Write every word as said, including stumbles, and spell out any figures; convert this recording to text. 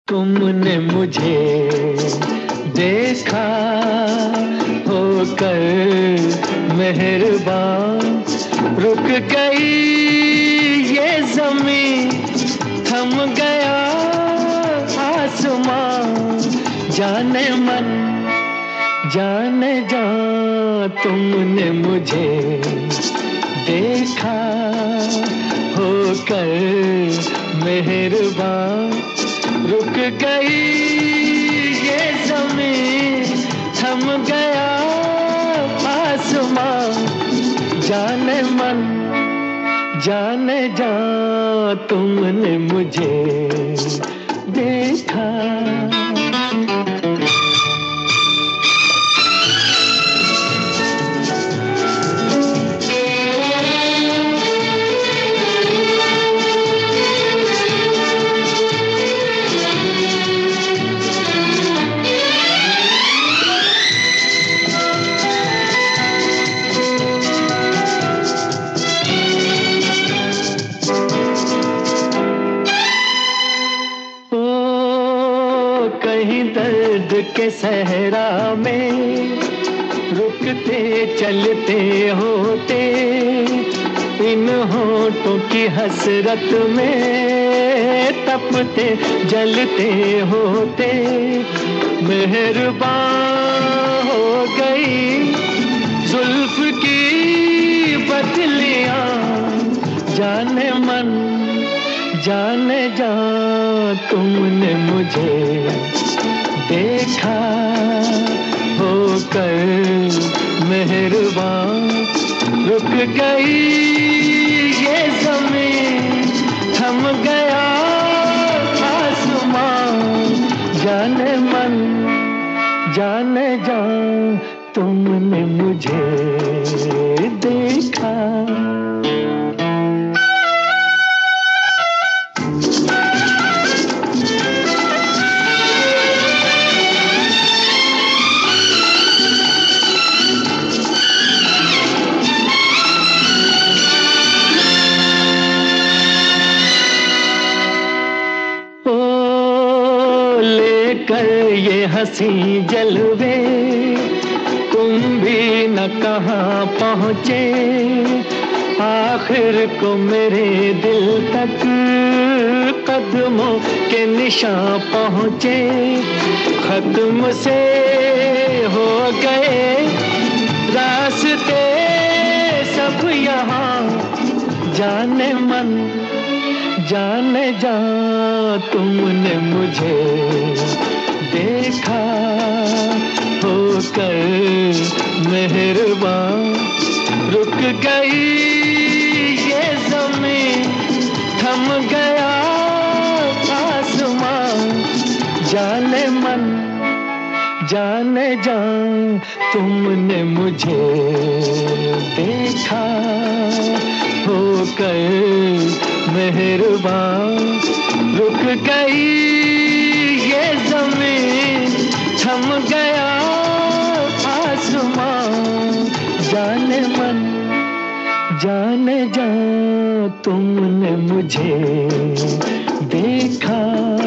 तुमने मुझे देखा होकर मेहरबान, रुक गई ये ज़मीं, थम गया आसमां। जाने मन जाने जा, तुमने मुझे देखा होकर मेहरबान, रुक गई ये ज़मीं, थम गया आसमां। जाने मन जाने जा, तुमने मुझे देखा। कहीं दर्द के सहरा में रुकते चलते होते, इन होठों की हसरत में तपते जलते होते। मेहरबान हो गई जुल्फ की बदलियां, जाने मन जाने जा, तुमने मुझे देखा होकर मेहरबान, रुक गई ये ज़मीं, थम गया आसमां। जाने मन जाने जा, तुमने मुझे देखा। लेकर ये हंसी जलवे, तुम भी न कहाँ पहुँचे, आखिर को मेरे दिल तक कदमों के निशान पहुँचे। खत्म से हो गए रास्ते सब यहाँ, जाने मन जाने जा, तुमने मुझे देखा होकर मेहरबान, रुक गई ये ज़मीं, थम गया आसमां। जाने मन जाने जा, तुमने मुझे देखा होकर मेहरबान, रुक गई ये ज़मीं, थम गया आसमां। जाने मन जाने जा, तुमने मुझे देखा।